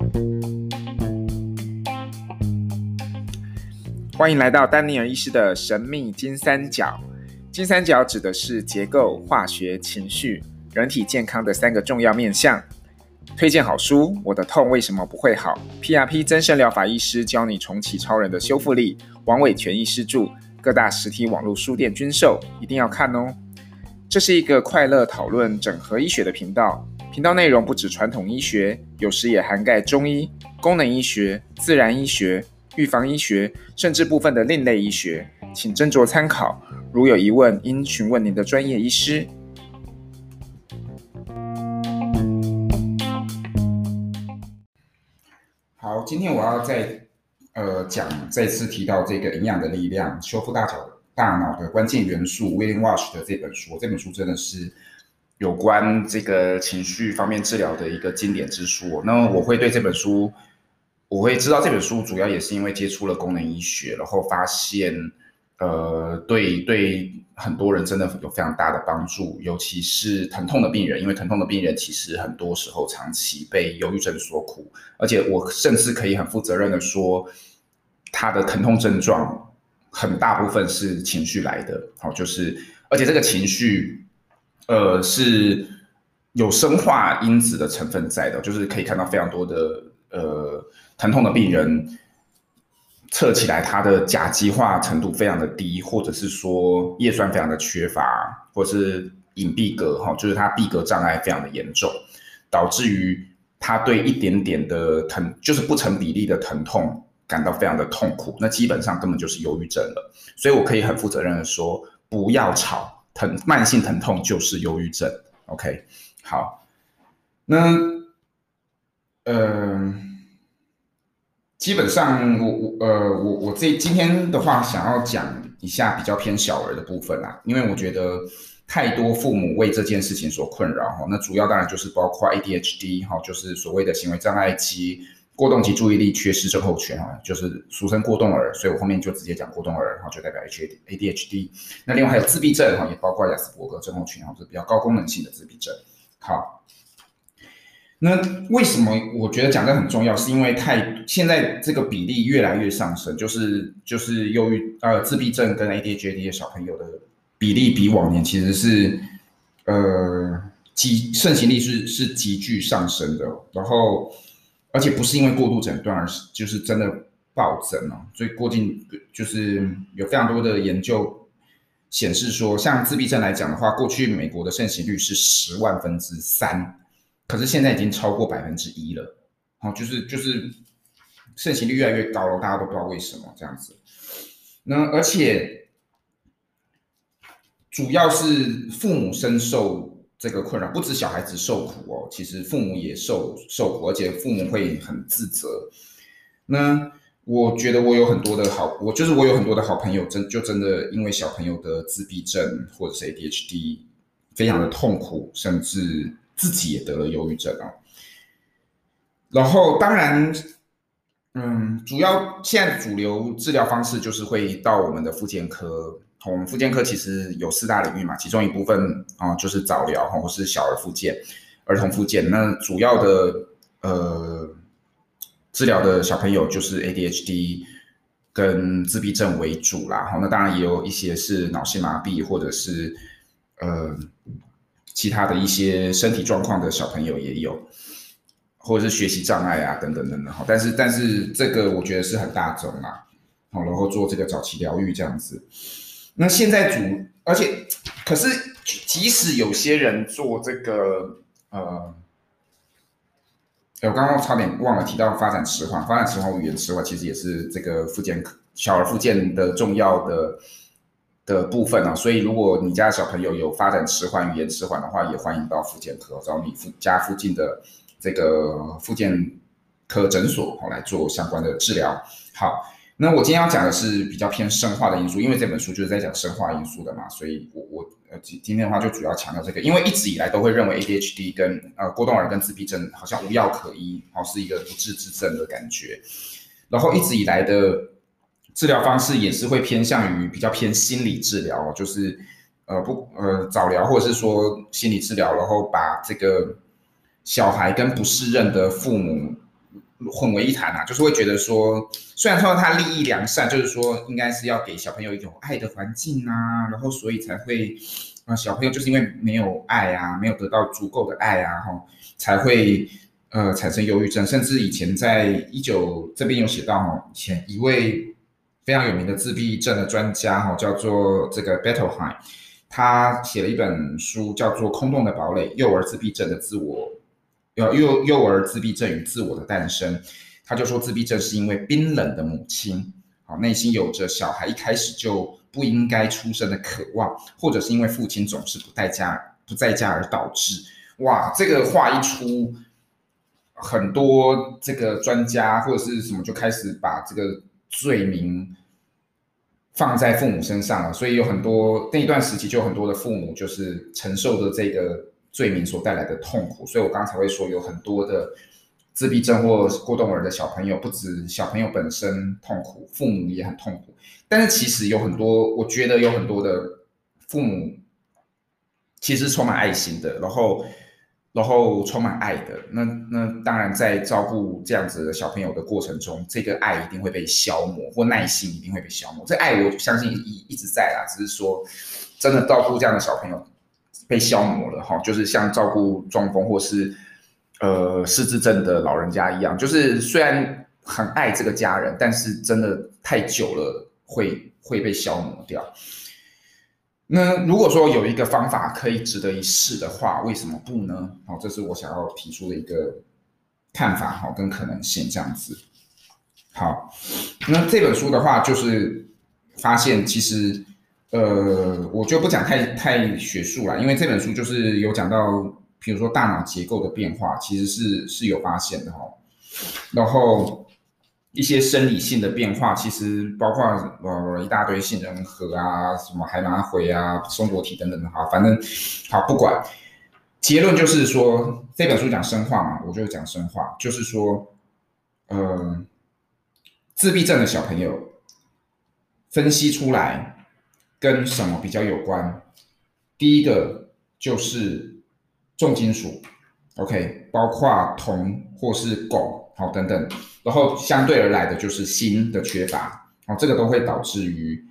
欢迎来到丹尼尔医师的神秘金三角。金三角指的是结构、化学、情绪、人体健康的3个重要面向。推荐好书，我的痛为什么不会好？ PRP 增生疗法医师教你重启超人的修复力。王伟全医师著，各大实体网络书店均售，一定要看哦。这是一个快乐讨论整合医学的频道，频道内容不止传统医学，有时也涵盖中医、功能医学、自然医学、预防医学，甚至部分的另类医学，请斟酌参考。如有疑问，应询问您的专业医师。好，今天我要再次提到这个营养的力量，修复大脑的关键元素 William Walsh 的这本书。这本书真的是有关这个情绪方面治疗的一个经典之书。那我会知道这本书主要也是因为接触了功能医学，然后发现对很多人真的有非常大的帮助，尤其是疼痛的病人，因为疼痛的病人其实很多时候长期被忧郁症所苦，而且我甚至可以很负责任的说，他的疼痛症状很大部分是情绪来的，而且这个情绪是有生化因子的成分在的，就是可以看到非常多的疼痛的病人测起来它的甲基化程度非常的低，或者是说叶酸非常的缺乏，或者是隐闭格，就是它闭格障碍非常的严重，导致于他对一点点的就是不成比例的疼痛感到非常的痛苦，那基本上根本就是忧郁症了。所以我可以很负责任的说，不要吵，慢性疼痛就是忧郁症。OK， 好，那基本上我今天的话想要讲一下比较偏小儿的部分啦，因为我觉得太多父母为这件事情所困扰，那主要当然就是包括 ADHD， 就是所谓的行为障碍及过动及注意力缺失症候群，就是俗称过动儿，所以我后面就直接讲过动儿，就代表 ADHD。那另外还有自闭症，也包括亚斯伯格症候群，就是比较高功能性的自闭症。好，那为什么我觉得讲这很重要？是因为现在这个比例越来越上升，就是自闭症跟 ADHD 的小朋友的比例比往年其实是盛行率是急剧上升的，然后而且不是因为过度诊断，而是就是真的暴增哦。所以过近就是有非常多的研究显示说，像自闭症来讲的话，过去美国的盛行率是10万分之3。可是现在已经超过1%了，就是盛行率越来越高了，大家都不知道为什么这样子。那而且主要是父母深受这个困扰，不止小孩子受苦哦，其实父母也受苦，而且父母会很自责。那我觉得我有很多的好朋友真的因为小朋友的自闭症或者是 ADHD 非常的痛苦，甚至自己也得了忧郁症哦。然后当然主要现在主流治疗方式就是会到我们的复健科。我们复健科其实有4大领域嘛，其中一部分就是早疗或是小儿复健、儿童复健。那主要的治疗的小朋友就是 ADHD 跟自闭症为主啦。那当然也有一些是脑性麻痹或者是其他的一些身体状况的小朋友也有，或者是学习障碍啊等等等等。但是这个我觉得是很大众啦，然后做这个早期疗愈这样子。那现在可是即使有些人做这个我刚刚差点忘了提到发展迟缓语言迟缓其实也是这个小儿复健的重要的部分啊，所以如果你家的小朋友有发展迟缓、语言迟缓的话，也欢迎到复健科找你家附近的这个复健科诊所来做相关的治疗。好，那我今天要讲的是比较偏生化的因素，因为这本书就是在讲生化因素的嘛，所以我今天的话就主要强调这个，因为一直以来都会认为 ADHD 跟过动儿跟自闭症好像无药可医，是一个不治之症的感觉，然后一直以来的治疗方式也是会偏向于比较偏心理治疗，就是早疗或者是说心理治疗，然后把这个小孩跟不适任的父母混为一谈啊，就是会觉得说，虽然说他利益良善，就是说应该是要给小朋友一种爱的环境啊，然后所以才会小朋友就是因为没有爱啊，没有得到足够的爱啊，才会产生忧郁症，甚至以前在这边有写到以前一位非常有名的自闭症的专家叫做这个 Bettelheim， 他写了一本书叫做《空洞的堡垒：幼儿自闭症与自我的诞生》。他就说自闭症是因为冰冷的母亲内心有着小孩一开始就不应该出生的渴望，或者是因为父亲总是不在家而导致。哇，这个话一出，很多这个专家或者是什么就开始把这个罪名放在父母身上了，所以有很多那一段时期就有很多的父母就是承受着这个罪名所带来的痛苦，所以我刚才会说有很多的自闭症或过动儿的小朋友，不止小朋友本身痛苦，父母也很痛苦。但是其实有很多，我觉得有很多的父母其实充满爱心的，然后充满爱的。那当然在照顾这样子的小朋友的过程中，这个爱一定会被消磨，或耐心一定会被消磨。这爱我相信一直在啦，只是说真的照顾这样的小朋友被消磨了就是像照顾中风或是失智症的老人家一样，就是虽然很爱这个家人，但是真的太久了会被消磨掉。那如果说有一个方法可以值得一试的话，为什么不呢？这是我想要提出的一个看法跟可能性这样子。好，那这本书的话，就是发现其实我就不讲太学术啦，因为这本书就是有讲到，比如说大脑结构的变化，其实是有发现的然后一些生理性的变化，其实包括一大堆杏仁核啊、什么海马回啊、松果体等等的反正不管。结论就是说，这本书讲生化嘛，我就讲生化，就是说，自闭症的小朋友分析出来跟什么比较有关？第一个就是重金属 ，OK， 包括铜或是汞，等等。然后相对而来的就是锌的缺乏，这个都会导致于，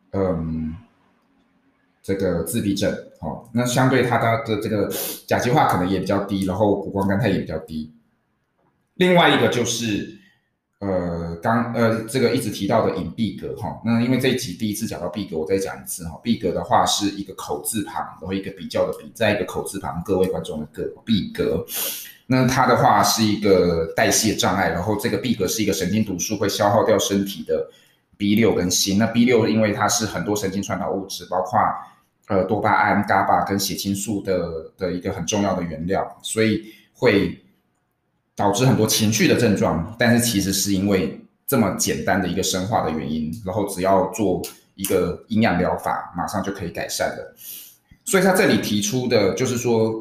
这个自闭症，那相对它的这个甲基化可能也比较低，然后谷胱甘肽也比较低。另外一个就是这个一直提到的隐蔽格那因为这一集第一次讲到闭格，我再讲一次闭格的话是一个口字旁，然后一个比较的比，再一个口字旁，各位观众的各闭格。那它的话是一个代谢障碍，然后这个闭格是一个神经毒素，会消耗掉身体的 B6 跟锌。那 B6 因为它是很多神经传导物质，包括多巴胺、GABA 跟血清素的一个很重要的原料，所以会导致很多情绪的症状。但是其实是因为这么简单的一个生化的原因，然后只要做一个营养疗法，马上就可以改善的。所以他这里提出的就是说，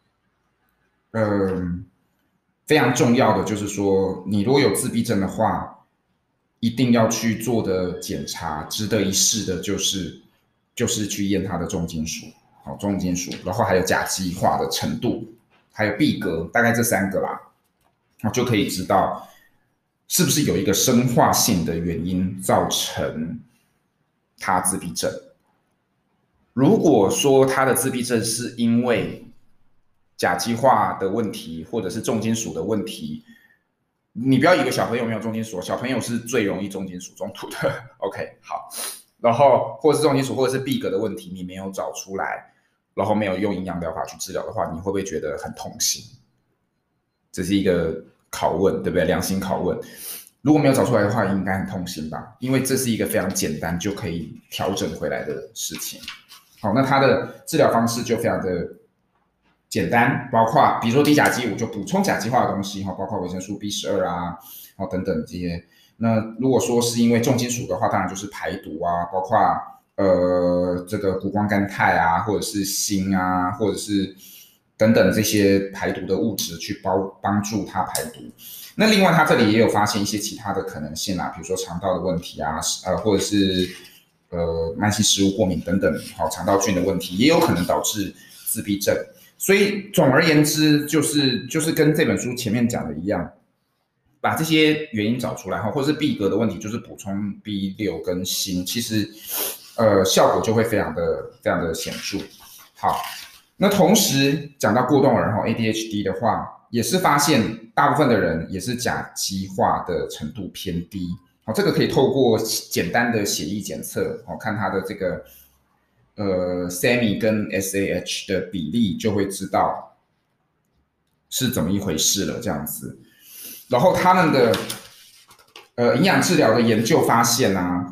非常重要的就是说，你如果有自闭症的话，一定要去做的检查，值得一试的就是去验它的重金属，重金属，然后还有甲基化的程度，还有闭格，大概这3个啦，就可以知道是不是有一个生化性的原因造成他自闭症。如果说他的自闭症是因为甲基化的问题，或者是重金属的问题，你不要以为小朋友没有重金属，小朋友是最容易重金属中毒的。OK， 好，然后或者是重金属，或者是闭格的问题，你没有找出来，然后没有用营养疗法去治疗的话，你会不会觉得很痛心？这是一个拷问，对不对？良心拷问。如果没有找出来的话，应该很痛心吧？因为这是一个非常简单就可以调整回来的事情。好，那它的治疗方式就非常的简单，包括比如说低甲基，我就补充甲基化的东西，包括维生素 B12啊，等等这些。那如果说是因为重金属的话，当然就是排毒啊，包括这个谷胱甘肽啊，或者是锌啊，或者是等等这些排毒的物质去帮助它排毒。那另外它这里也有发现一些其他的可能性啦，比如说肠道的问题啊，或者是慢性食物过敏等等，肠道菌的问题也有可能导致自闭症。所以总而言之，就是跟这本书前面讲的一样， 把这些原因找出来，或者是闭格的问题，就是补充 B6跟锌，其实效果就会非常的显著。好，那同时讲到过动儿ADHD 的话，也是发现大部分的人也是甲基化的程度偏低。好，这个可以透过简单的血液检测，看它的这个SAMI 跟 SAH 的比例，就会知道是怎么一回事了，这样子。然后他们的营养治疗的研究发现啊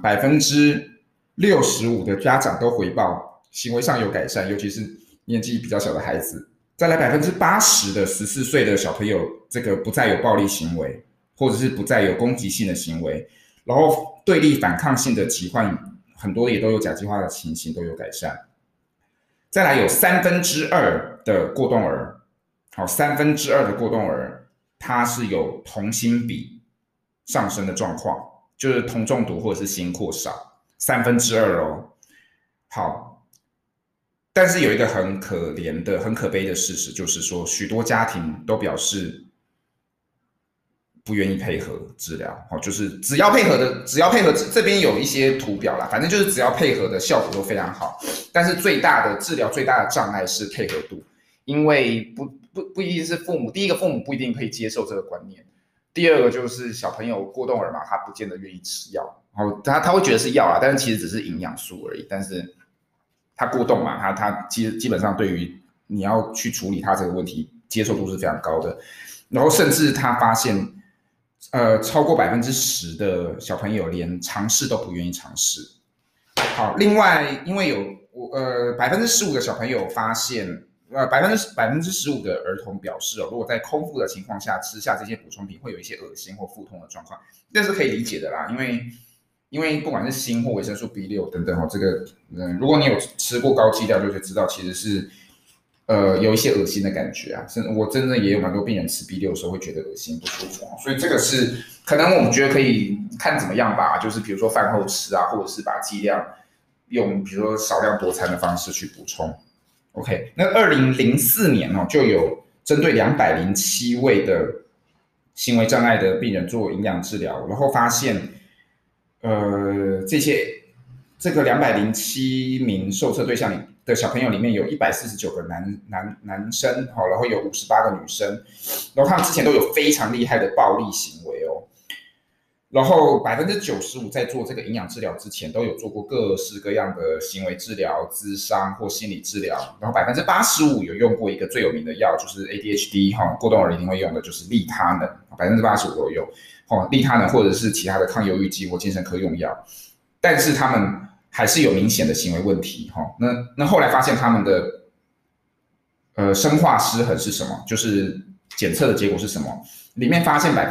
，65%的家长都回报行为上有改善，尤其是年纪比较小的孩子。再来80%的14岁的小朋友，这个不再有暴力行为，或者是不再有攻击性的行为，然后对立反抗性的疾患，很多也都有甲基化的情形都有改善。再来有2/3的过动儿，好，2/3的过动儿，它是有同心比上升的状况，就是铜中毒或者是锌过少，2/3哦。好，但是有一个很可怜的、很可悲的事实，就是说许多家庭都表示不愿意配合治疗，就是只要配合，这边有一些图表啦，反正就是只要配合的效果都非常好，但是治疗最大的障碍是配合度，因为不一定是父母，第一个父母不一定可以接受这个观念，第二个就是小朋友过动儿嘛，他不见得愿意吃药，他会觉得是药啊，但是其实只是营养素而已，但是他过动嘛，他基本上对于你要去处理他这个问题，接受度是非常高的。然后甚至他发现，超过10%的小朋友连尝试都不愿意尝试。好，另外因为有15%的小朋友发现，15%的儿童表示如果在空腹的情况下吃下这些补充品，会有一些恶心或腹痛的状况，这是可以理解的啦，因为不管是锌或维生素 B6 等等这个如果你有吃过高剂量，就会知道其实是有一些恶心的感觉啊。我真的也有蛮多病人吃 B6 的时候会觉得恶心不舒服，所以这个是可能我们觉得可以看怎么样吧，就是比如说饭后吃啊，或者是把剂量用比如说少量多餐的方式去补充。OK， 那2004年就有针对207位的行为障碍的病人做营养治疗，然后发现这个207名受测对象的小朋友里面有149个男生，然后有58个女生，然后他们之前都有非常厉害的暴力行为哦。然后95%在做这个营养治疗之前都有做过各式各样的行为治疗、咨商或心理治疗，然后85%有用过一个最有名的药，就是 ADHD 过动儿一定会用的，就是利他能，85%都有用。利他能或者是其他的抗忧郁剂或精神科用药，但是他们还是有明显的行为问题。那后来发现他们的生化失衡是什么？就是检测的结果是什么？里面发现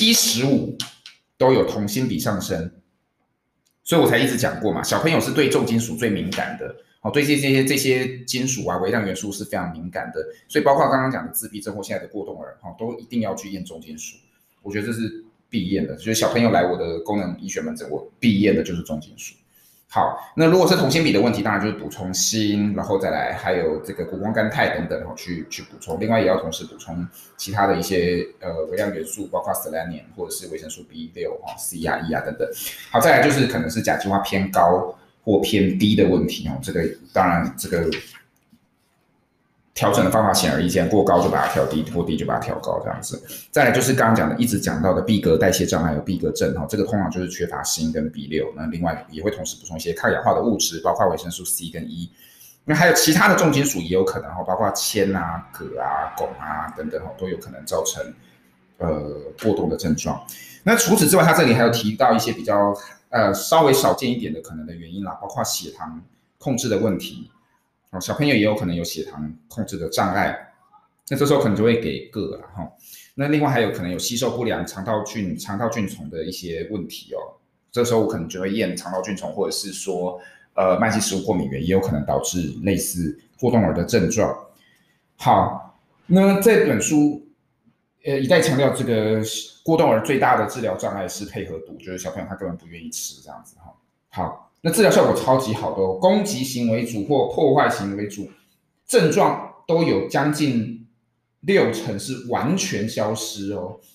75%都有同心比上升，所以我才一直讲过嘛，小朋友是对重金属最敏感的，对这些金属啊、微量元素是非常敏感的，所以包括刚刚讲的自闭症或现在的过动儿，都一定要去验重金属。我觉得这是必验的，就是小朋友来我的功能医学门诊，我必验的就是重金属。好，那如果是同心比的问题，当然就是补充锌，然后再来还有这个谷胱甘肽等等去补充，另外也要同时补充其他的一些微量元素，包括 selenium 或者是维生素 B6、C 啊、E 啊等等。好，再来就是可能是甲基化偏高或偏低的问题这个当然这个调整的方法显而易见，过高就把它调低，过低就把它调高，这样子。再来就是刚刚讲的，一直讲到的闭格代谢障碍有闭格症这个通常就是缺乏锌跟 B6，那另外也会同时补充一些抗氧化的物质，包括维生素 C 跟 E。那还有其他的重金属也有可能包括铅啊、铬啊、汞啊等等都有可能造成过动的症状。那除此之外，它这里还有提到一些比较稍微少见一点的可能的原因啦，包括血糖控制的问题。小朋友也有可能有血糖控制的障碍，那这时候可能就会给铬啦那另外还有可能有吸收不良、肠道菌丛的一些问题这时候我可能就会验肠道菌丛，或者是说慢性食物过敏原也有可能导致类似过动儿的症状。好，那这本书一再强调这个过动儿最大的治疗障碍是配合度，就是小朋友他根本不愿意吃这样子好。那治疗效果超级好的攻击型为主或破坏型为主，症状都有将近60%是完全消失然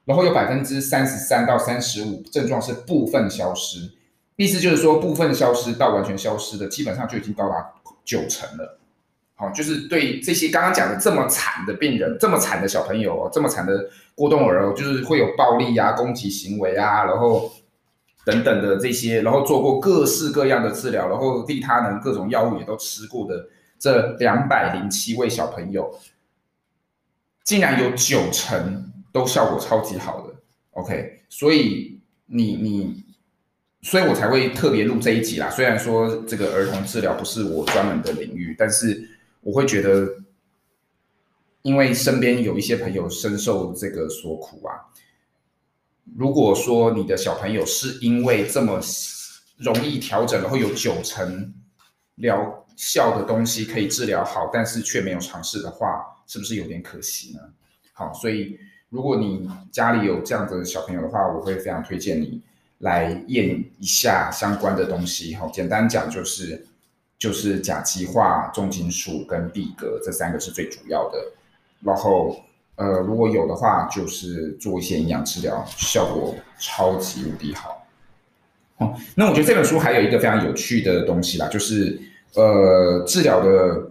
然后有33%到35%症状是部分消失，意思就是说部分消失到完全消失的，基本上就已经高达90%了。好，就是对这些刚刚讲的这么惨的病人、这么惨的小朋友、这么惨的过动儿，就是会有暴力啊、攻击行为啊，然后等等的这些，然后做过各式各样的治疗，然后利他能各种药物也都吃过的这207位小朋友，竟然有90%都效果超级好的。OK， 所以所以我才会特别录这一集啦。虽然说这个儿童治疗不是我专门的领域，但是我会觉得，因为身边有一些朋友深受这个所苦啊。如果说你的小朋友是因为这么容易调整，然后有90%疗效的东西可以治疗好，但是却没有尝试的话，是不是有点可惜呢？好，所以如果你家里有这样的小朋友的话，我会非常推荐你来验一下相关的东西。简单讲就是甲基化、重金属跟壁革这3个是最主要的。然后如果有的话，就是做一些营养治疗，效果超级无敌好。那我觉得这本书还有一个非常有趣的东西啦，就是治疗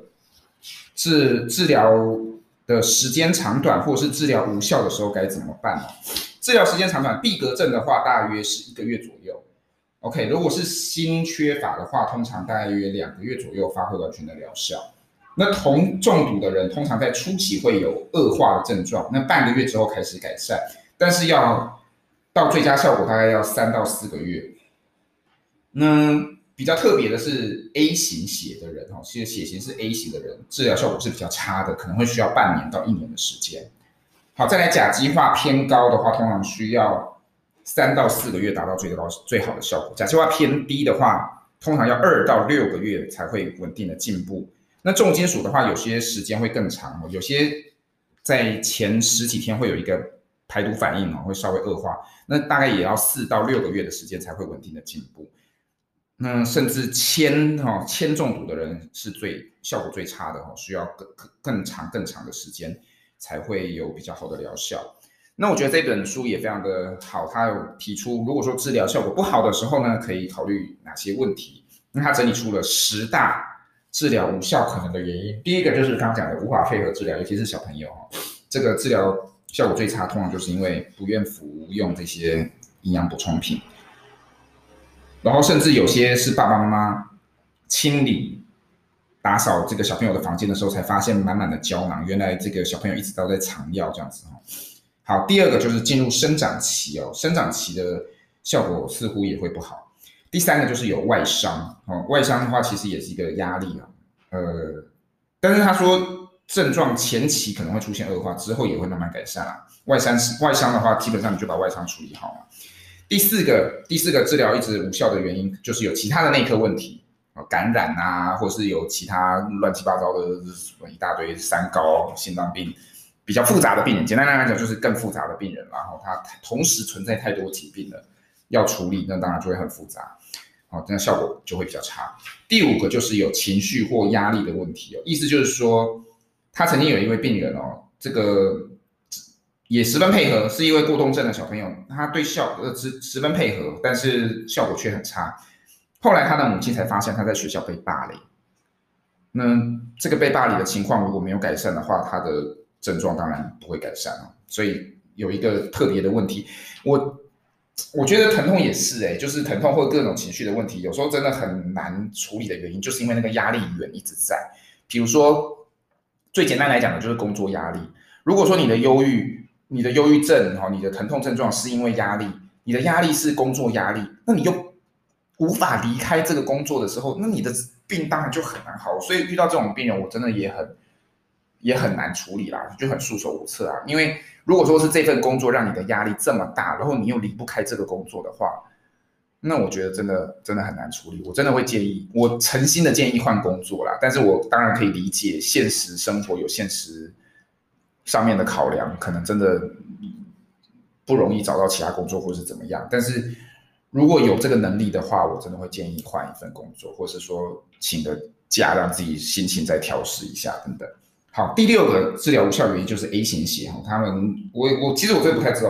的时间长短，或者是治疗无效的时候该怎么办？治疗时间长短，闭格症的话大约是1个月左右。OK， 如果是锌缺乏的话，通常大约2个月左右发挥完全的疗效。那铜中毒的人通常在初期会有恶化的症状，那半个月之后开始改善，但是要到最佳效果大概要3到4个月。那比较特别的是 A 型血的人，其实血型是 A 型的人，治疗效果是比较差的，可能会需要半年到1年的时间。好，再来甲基化偏高的话，通常需要3到4个月达到最好的效果。甲基化偏低的话，通常要2到6个月才会稳定的进步。那重金属的话，有些时间会更长，有些在前10几天会有一个排毒反应，会稍微恶化，那大概也要4到6个月的时间才会稳定的进步。那甚至铅中毒的人是效果最差的，需要更长的时间才会有比较好的疗效。那我觉得这本书也非常的好，他有提出，如果说治疗效果不好的时候呢，可以考虑哪些问题。那他整理出了10大治疗无效可能的原因。第一个就是刚刚讲的无法配合治疗，尤其是小朋友，这个治疗效果最差，通常就是因为不愿服用这些营养补充品。然后甚至有些是爸爸妈妈清理打扫这个小朋友的房间的时候，才发现满满的胶囊，原来这个小朋友一直都在藏药这样子。好，第二个就是进入生长期，生长期的效果似乎也会不好。第3个就是有外伤，外伤的话其实也是一个压力，但是他说症状前期可能会出现恶化，之后也会慢慢改善啦。外伤的话，基本上你就把外伤处理好嘛。第四个治疗一直无效的原因，就是有其他的内科问题，感染啊，或是有其他乱七八糟的一大堆三高、心脏病，比较复杂的病人。简单来讲，就是更复杂的病人，然后他同时存在太多疾病了，要处理，那当然就会很复杂，那效果就会比较差。第5个就是有情绪或压力的问题，意思就是说，他曾经有一位病人这个也十分配合，是一位过动症的小朋友，他对十分配合，但是效果却很差。后来他的母亲才发现他在学校被霸凌，那这个被霸凌的情况如果没有改善的话，他的症状当然不会改善，所以有一个特别的问题。我觉得疼痛也是就是疼痛或各种情绪的问题，有时候真的很难处理的原因，就是因为那个压力源一直在。比如说最简单来讲的就是工作压力，如果说你的忧郁症，你的疼痛症状是因为压力，你的压力是工作压力，那你又无法离开这个工作的时候，那你的病当然就很难好。所以遇到这种病人，我真的也很难处理啦，就很束手无策啊。因为如果说是这份工作让你的压力这么大，然后你又离不开这个工作的话，那我觉得真的很难处理。我真的会建议，我诚心的建议换工作啦。但是我当然可以理解现实生活有现实上面的考量，可能真的不容易找到其他工作或是怎么样。但是如果有这个能力的话，我真的会建议换一份工作，或是说请个假让自己心情再调试一下等等。好，第6个治疗无效原因就是 A 型血，其实我真的不太知道为什么，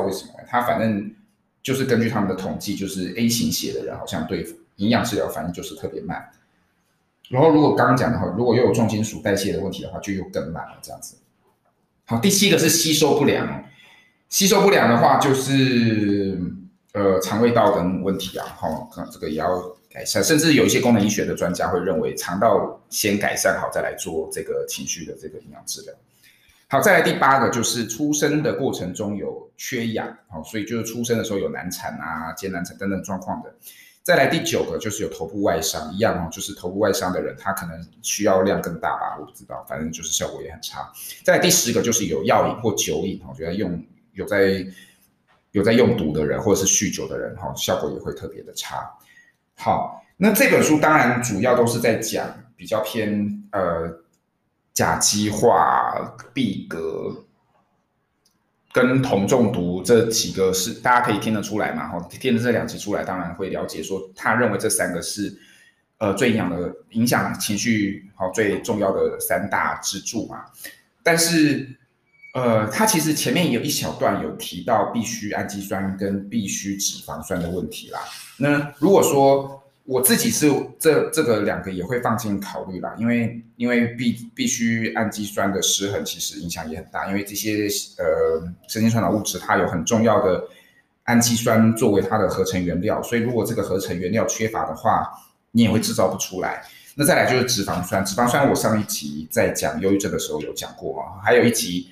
他反正就是根据他们的统计，就是 A 型血的人好像对营养治疗反应就是特别慢。然后如果刚刚讲的话，如果又有重金属代谢的问题的话，就又更慢了这样子。好，第7个是吸收不良。吸收不良的话，就是肠胃道的问题啊，这个也要改善。甚至有一些功能医学的专家会认为，肠道先改善好，再来做这个情绪的这个营养治疗。好，再来第8个就是出生的过程中有缺氧，所以就是出生的时候有难产啊、艰难产等等状况的。再来第9个就是有头部外伤，一样就是头部外伤的人，他可能需要量更大吧，我不知道，反正就是效果也很差。再来第10个就是有药瘾或酒瘾，我觉得有在用毒的人或者是酗酒的人，效果也会特别的差。好，那这本书当然主要都是在讲比较偏甲基化、闭合跟铜中毒这几个是大家可以听得出来嘛？听了这2集出来，当然会了解说，他认为这3个是最影响情绪最重要的3大支柱嘛。但是他其实前面有一小段有提到必需氨基酸跟必需脂肪酸的问题啦。那如果说我自己是这个2个也会放进考虑啦，因为必须氨基酸的失衡其实影响也很大，因为这些神经传导物质它有很重要的氨基酸作为它的合成原料，所以如果这个合成原料缺乏的话，你也会制造不出来。那再来就是脂肪酸我上一集在讲忧郁症的时候有讲过还有一集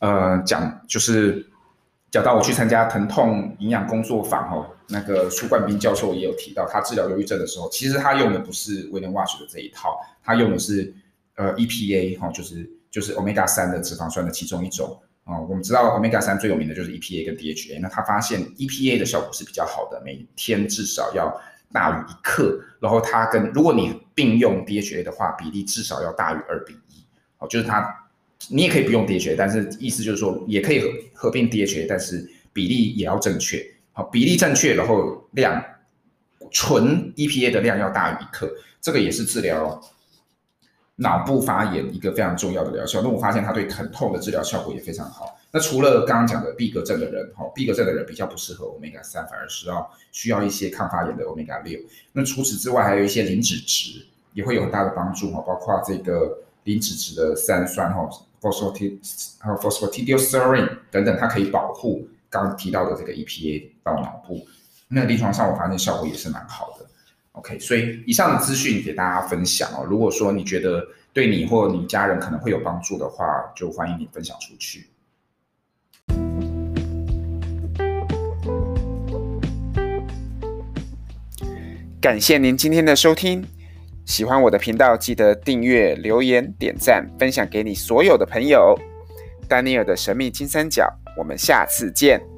讲到我去参加疼痛营养工作坊那个苏冠斌教授也有提到，他治疗忧郁症的时候，其实他用的不是威廉·瓦什的这一套，他用的是EPA 就是 Omega 3的脂肪酸的其中一种我们知道 Omega 3最有名的就是 EPA 跟 DHA， 那他发现 EPA 的效果是比较好的，每天至少要大于1克，然后它如果你并用 DHA 的话，比例至少要大于2:1，就是你也可以不用 DHA， 但是意思就是说也可以合并 DHA， 但是比例也要正确。好，比例正确，然后量纯 EPA 的量要大于1克，这个也是治疗脑部发炎一个非常重要的疗效。那我发现它对疼痛的治疗效果也非常好。那除了刚刚讲的闭合症的人，闭合症的人比较不适合 Omega 3，反而是需要一些抗发炎的 Omega 6。那除此之外，还有一些磷脂质也会有很大的帮助，包括这个磷脂质的三酸phosphatidylserine 等等，它可以保护刚刚提到的这个 EPA 到脑部。那临床上我发现效果也是蛮好的。OK， 所以以上的资讯给大家分享如果说你觉得对你或你家人可能会有帮助的话，就欢迎你分享出去。 感谢您今天的收听，喜欢我的频道记得订阅、留言、点赞、分享给你所有的朋友。丹尼尔的神秘金三角，我们下次见。